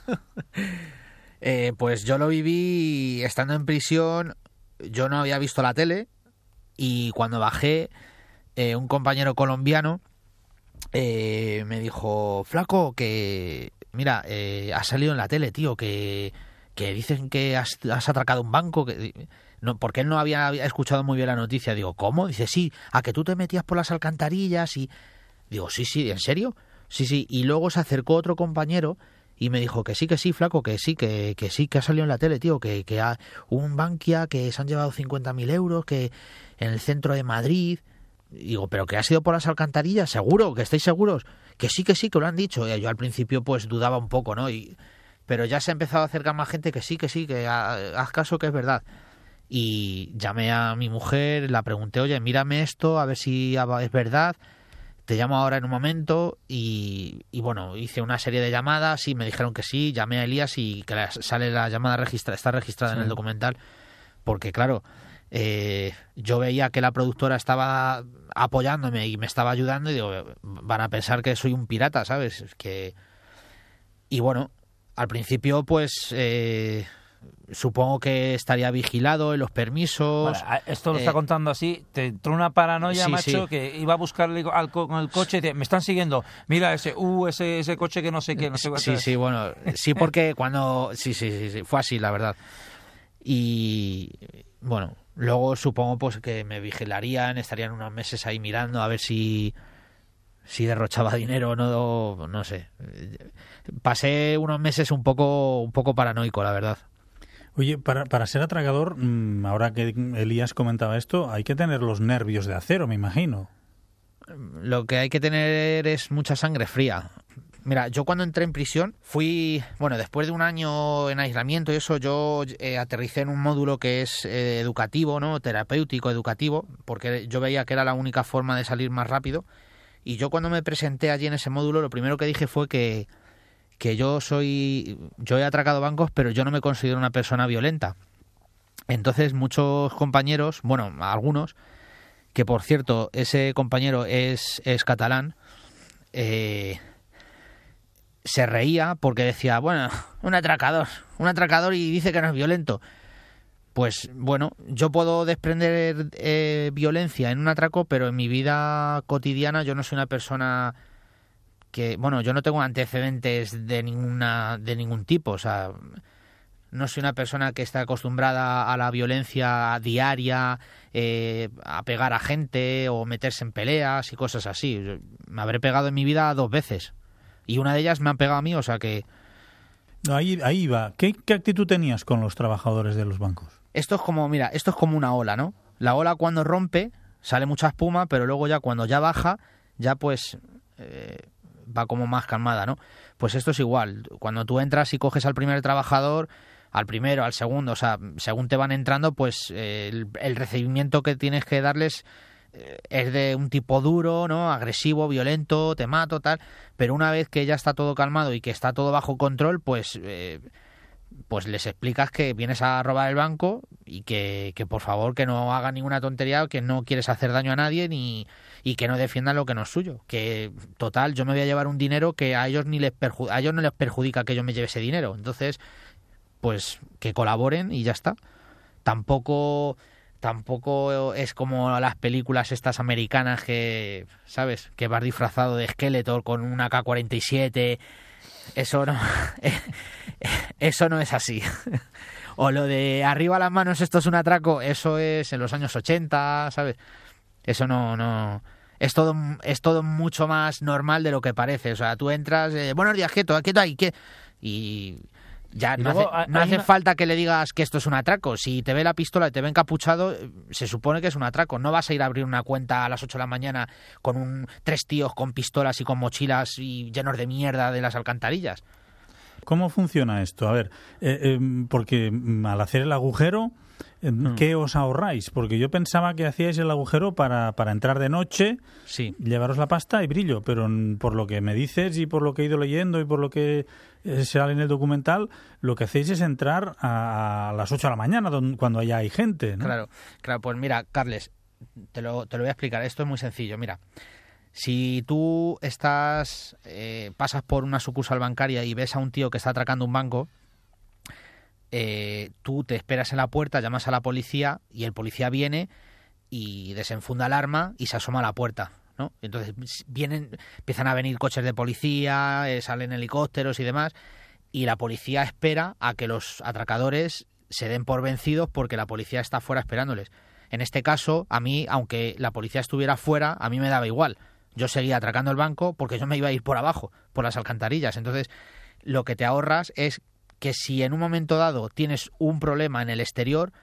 Pues yo lo viví estando en prisión. Yo no había visto la tele, y cuando bajé, un compañero colombiano me dijo, Flaco, que mira, has salido en la tele, tío, que dicen que has atracado un banco, no, porque él no había escuchado muy bien la noticia. Digo, ¿cómo? Dice, sí, a que tú te metías por las alcantarillas. Y digo, sí, ¿en serio? Sí, y luego se acercó otro compañero y me dijo que sí, Flaco, que sí, que ha salido en la tele, tío, que un Bankia, que se han llevado 50.000 euros, que en el centro de Madrid. Y digo, ¿pero que ha sido por las alcantarillas? ¿Seguro? ¿Que estáis seguros? Que sí, que lo han dicho. Y yo al principio pues dudaba un poco, ¿no? Pero ya se ha empezado a acercar más gente que sí, que haz caso que es verdad. Y llamé a mi mujer, la pregunté, oye, mírame esto, a ver si es verdad. Te llamo ahora en un momento. Y bueno, hice una serie de llamadas y me dijeron que sí. Llamé a Elías y que sale la llamada está registrada en el documental. Porque claro, yo veía que la productora estaba apoyándome y me estaba ayudando y digo, van a pensar que soy un pirata, ¿sabes? Y bueno, al principio pues supongo que estaría vigilado en los permisos. Vale, esto lo está contando así, te entró una paranoia, macho, que iba a buscarle con el coche y dice, me están siguiendo, mira ese coche que no sé qué, no sé cuál. Sí, bueno, sí, porque cuando... Sí, fue así, la verdad. Y bueno, luego supongo pues que me vigilarían, estarían unos meses ahí mirando a ver si derrochaba dinero o no sé. Pasé unos meses un poco paranoico, la verdad. Oye, para ser atracador, ahora que Elías comentaba esto, hay que tener los nervios de acero, me imagino. Lo que hay que tener es mucha sangre fría. Mira, yo cuando entré en prisión después de un año en aislamiento y eso, yo aterricé en un módulo que es educativo, ¿no? Terapéutico, educativo, porque yo veía que era la única forma de salir más rápido. Y yo cuando me presenté allí en ese módulo, lo primero que dije fue que yo he atracado bancos, pero yo no me considero una persona violenta. Entonces muchos compañeros, bueno, algunos, que por cierto, ese compañero es catalán, se reía porque decía, bueno, un atracador y dice que no es violento. Pues bueno, yo puedo desprender violencia en un atraco, pero en mi vida cotidiana yo no soy una persona que, bueno, yo no tengo antecedentes de ningún tipo, o sea, no soy una persona que está acostumbrada a la violencia diaria, a pegar a gente o meterse en peleas y cosas así. Me habré pegado en mi vida 2 veces y una de ellas me han pegado a mí, o sea que... Ahí va. ¿Qué actitud tenías con los trabajadores de los bancos? Esto es como una ola, ¿no? La ola cuando rompe sale mucha espuma, pero luego ya cuando ya baja, ya pues va como más calmada, ¿no? Pues esto es igual. Cuando tú entras y coges al primer trabajador, al primero, al segundo, o sea, según te van entrando, pues el recibimiento que tienes que darles es de un tipo duro, ¿no? Agresivo, violento, te mato, tal. Pero una vez que ya está todo calmado y que está todo bajo control, pues les explicas que vienes a robar el banco y que por favor que no hagan ninguna tontería, que no quieres hacer daño a nadie y que no defiendan lo que no es suyo. Que total, yo me voy a llevar un dinero que a ellos no les perjudica que yo me lleve ese dinero. Entonces, pues que colaboren y ya está. Tampoco es como las películas estas americanas que, ¿sabes? Que vas disfrazado de Skeletor con una AK-47. Eso no es así. O lo de arriba las manos, esto es un atraco, eso es en los años 80, ¿sabes? Eso no... Es todo mucho más normal de lo que parece. O sea, tú entras, buenos días, quieto ahí, y ya no hace falta que le digas que esto es un atraco. Si te ve la pistola y te ve encapuchado, se supone que es un atraco. No vas a ir a abrir una cuenta a las 8 de la mañana con 3 tíos con pistolas y con mochilas y llenos de mierda de las alcantarillas. ¿Cómo funciona esto? A ver, porque al hacer el agujero, ¿qué os ahorráis? Porque yo pensaba que hacíais el agujero para entrar de noche, sí, llevaros la pasta y brillo, pero por lo que me dices y por lo que he ido leyendo y por lo que sale en el documental, lo que hacéis es entrar a las 8 de la mañana, cuando ya hay gente, ¿no? Claro, pues mira, Carles, te lo voy a explicar. Esto es muy sencillo, mira. Si tú pasas por una sucursal bancaria y ves a un tío que está atracando un banco, tú te esperas en la puerta, llamas a la policía y el policía viene y desenfunda el arma y se asoma a la puerta, ¿no? Entonces empiezan a venir coches de policía, salen helicópteros y demás, y la policía espera a que los atracadores se den por vencidos porque la policía está fuera esperándoles. En este caso, a mí, aunque la policía estuviera fuera, a mí me daba igual. Yo seguía atracando el banco porque yo me iba a ir por abajo, por las alcantarillas. Entonces, lo que te ahorras es que si en un momento dado tienes un problema en el exterior,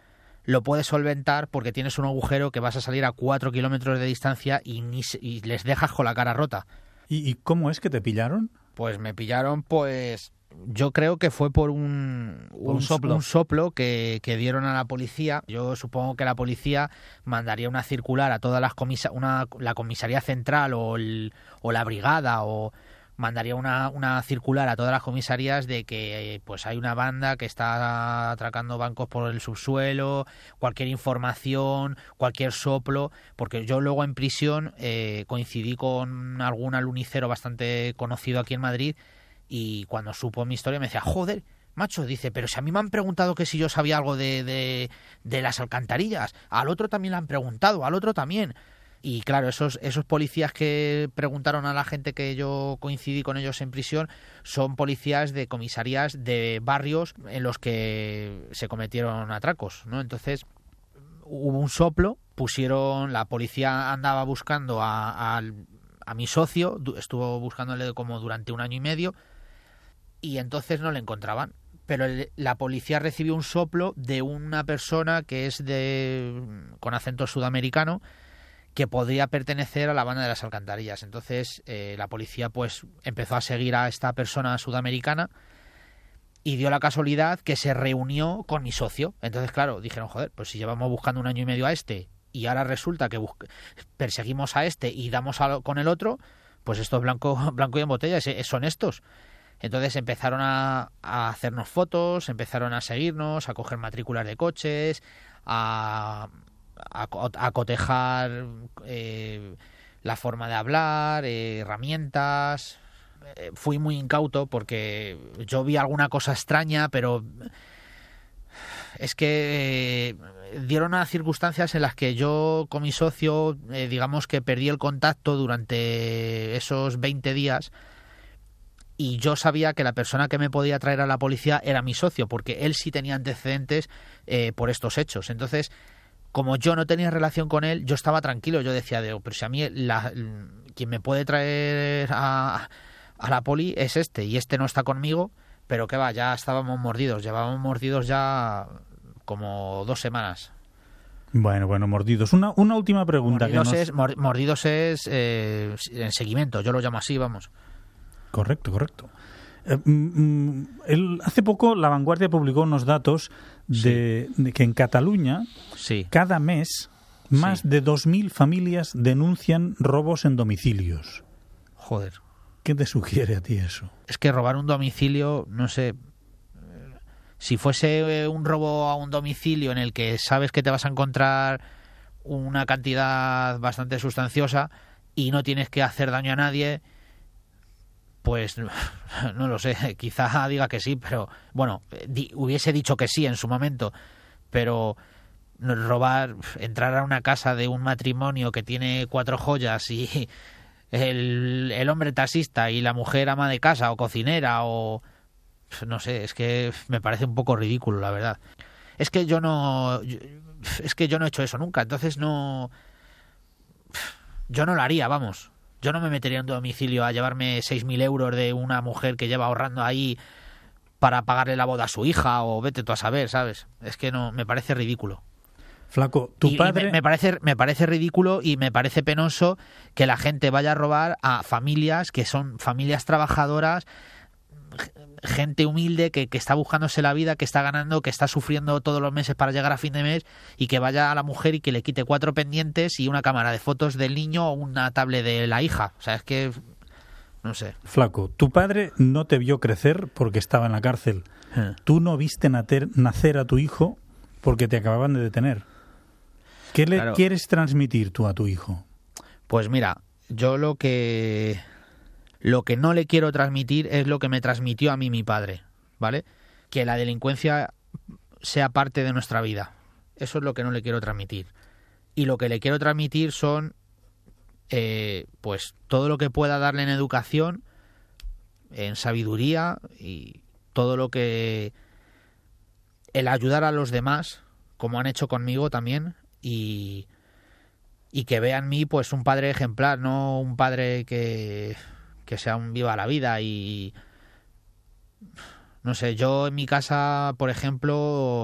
lo puedes solventar porque tienes un agujero que vas a salir a 4 kilómetros de distancia y les dejas con la cara rota. ¿Y cómo es que te pillaron? Pues me pillaron, pues yo creo que fue por un soplo que dieron a la policía. Yo supongo que la policía mandaría una circular a todas las la comisaría central o la brigada, o mandaría una circular a todas las comisarías de que pues hay una banda que está atracando bancos por el subsuelo, cualquier información, cualquier soplo, porque yo luego en prisión coincidí con algún alunicero bastante conocido aquí en Madrid, y cuando supo mi historia me decía, joder, macho, dice, pero si a mí me han preguntado que si yo sabía algo de las alcantarillas, al otro también le han preguntado, al otro también. Y claro, esos policías que preguntaron a la gente que yo coincidí con ellos en prisión son policías de comisarías de barrios en los que se cometieron atracos, ¿no? Entonces hubo un soplo, la policía andaba buscando a mi socio, estuvo buscándole como durante 1 año y medio, y entonces no le encontraban. Pero la policía recibió un soplo de una persona que es con acento sudamericano, que podría pertenecer a la banda de las alcantarillas. Entonces la policía pues empezó a seguir a esta persona sudamericana y dio la casualidad que se reunió con mi socio. Entonces, claro, dijeron, joder, pues si llevamos buscando 1 año y medio a este y ahora resulta que perseguimos a este y damos con el otro, pues esto es blanco y en botella, son estos. Entonces empezaron a hacernos fotos, empezaron a seguirnos, a coger matrículas de coches, a cotejar la forma de hablar, herramientas. Fui muy incauto porque yo vi alguna cosa extraña, pero es que dieron a circunstancias en las que yo con mi socio, digamos que perdí el contacto durante esos 20 días, y yo sabía que la persona que me podía traer a la policía era mi socio, porque él sí tenía antecedentes por estos hechos. Entonces, como yo no tenía relación con él, yo estaba tranquilo. Yo decía, pero si a mí quien me puede traer a la poli es este, y este no está conmigo, pero qué va, ya estábamos mordidos. Llevábamos mordidos ya como 2 semanas. Bueno, mordidos. Una última pregunta. Mordidos es en seguimiento, yo lo llamo así, vamos. Correcto. Hace poco La Vanguardia publicó unos datos de que en Cataluña cada mes más de 2.000 familias denuncian robos en domicilios. Joder. ¿Qué te sugiere a ti eso? Es que robar un domicilio, no sé, si fuese un robo a un domicilio en el que sabes que te vas a encontrar una cantidad bastante sustanciosa y no tienes que hacer daño a nadie, pues no lo sé, quizá diga que sí, pero bueno, hubiese dicho que sí en su momento, pero robar, entrar a una casa de un matrimonio que tiene 4 joyas y el hombre taxista y la mujer ama de casa o cocinera o no sé, es que me parece un poco ridículo, la verdad. Es que yo no he hecho eso nunca, entonces yo no lo haría, vamos. Yo no me metería en un domicilio a llevarme 6.000 euros de una mujer que lleva ahorrando ahí para pagarle la boda a su hija, o vete tú a saber, ¿sabes? Es que no, me parece ridículo. Flaco, tu padre... Me parece ridículo y me parece penoso que la gente vaya a robar a familias que son familias trabajadoras, gente humilde que está buscándose la vida, que está ganando, que está sufriendo todos los meses para llegar a fin de mes, y que vaya a la mujer y que le quite 4 pendientes y una cámara de fotos del niño o una tablet de la hija. O sea, es que... no sé. Flaco, tu padre no te vio crecer porque estaba en la cárcel. Tú no viste nacer a tu hijo porque te acababan de detener. ¿Qué le quieres transmitir tú a tu hijo? Pues mira, yo lo que no le quiero transmitir es lo que me transmitió a mí mi padre, ¿vale? Que la delincuencia sea parte de nuestra vida. Eso es lo que no le quiero transmitir. Y lo que le quiero transmitir son pues todo lo que pueda darle en educación, en sabiduría, y todo lo que... el ayudar a los demás, como han hecho conmigo también, y que vean en mí pues un padre ejemplar, no un padre que sea un viva la vida. Y no sé, yo en mi casa, por ejemplo,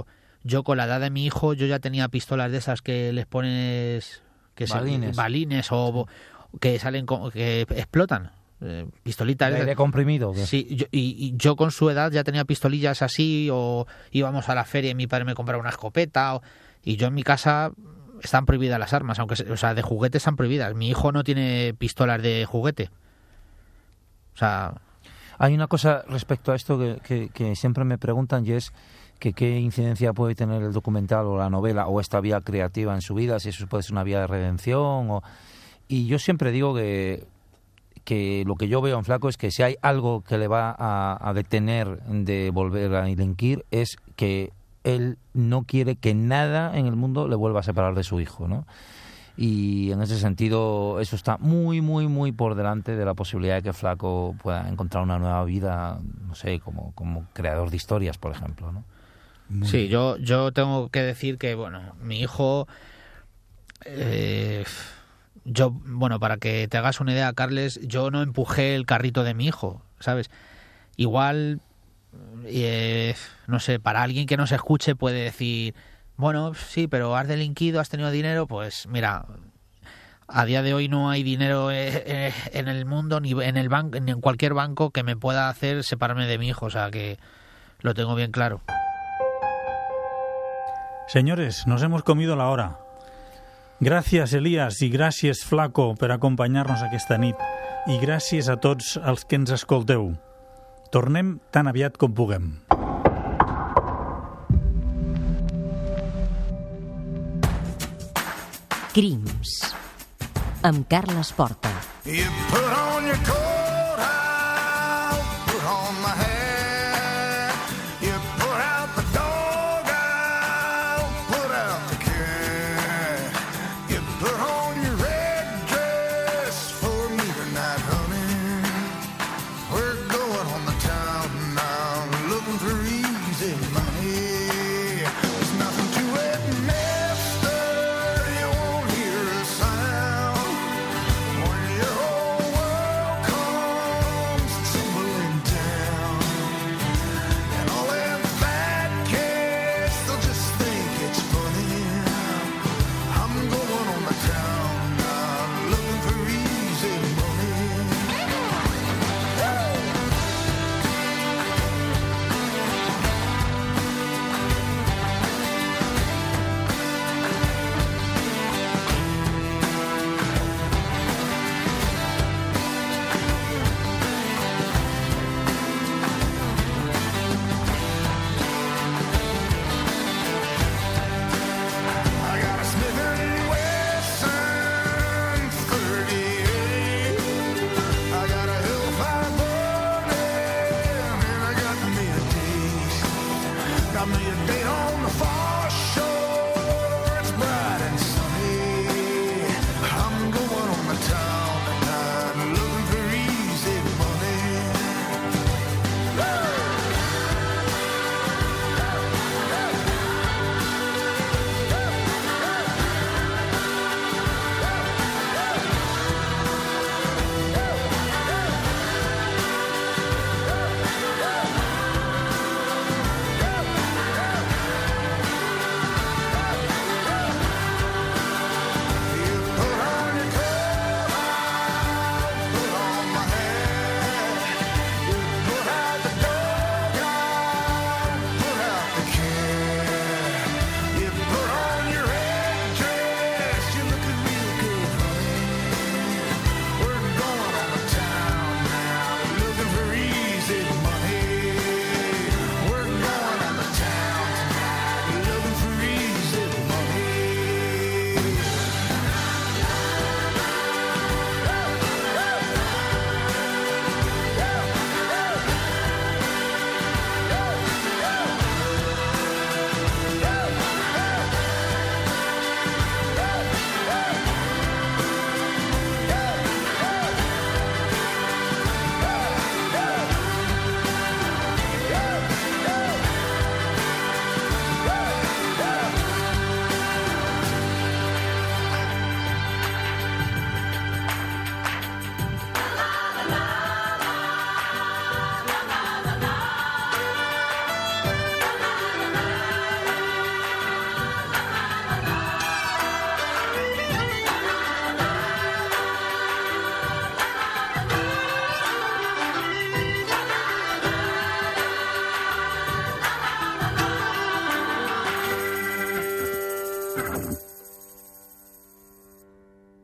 yo con la edad de mi hijo, yo ya tenía pistolas de esas que les pones... balines o que salen que explotan, pistolitas de aire comprimido. ¿Qué? Sí, yo con su edad ya tenía pistolillas así, o íbamos a la feria y mi padre me compraba una escopeta, y yo en mi casa están prohibidas las armas, aunque de juguete están prohibidas. Mi hijo no tiene pistolas de juguete. O sea, hay una cosa respecto a esto que siempre me preguntan, y es que qué incidencia puede tener el documental o la novela o esta vía creativa en su vida, si eso puede ser una vía de redención. Y yo siempre digo que lo que yo veo en Flaco es que si hay algo que le va a detener de volver a delinquir, es que él no quiere que nada en el mundo le vuelva a separar de su hijo, ¿no? Y en ese sentido eso está muy, muy, muy por delante de la posibilidad de que Flaco pueda encontrar una nueva vida, no sé, como creador de historias, por ejemplo, ¿no? Sí, yo tengo que decir que, bueno, mi hijo, para que te hagas una idea, Carles, yo no empujé el carrito de mi hijo, ¿sabes? Igual, no sé, para alguien que no se escuche puede decir, bueno, sí, pero has delinquido, has tenido dinero, pues mira, a día de hoy no hay dinero en el mundo, ni en el banco, ni en cualquier banco que me pueda hacer separarme de mi hijo, o sea que lo tengo bien claro. Señores, nos hemos comido la hora. Gràcies, Elias, i gràcies, Flaco, per acompanyar-nos aquesta nit. I gràcies a tots els que ens escolteu. Tornem tan aviat com puguem. Crims, amb Carles Porta. You put on your coat.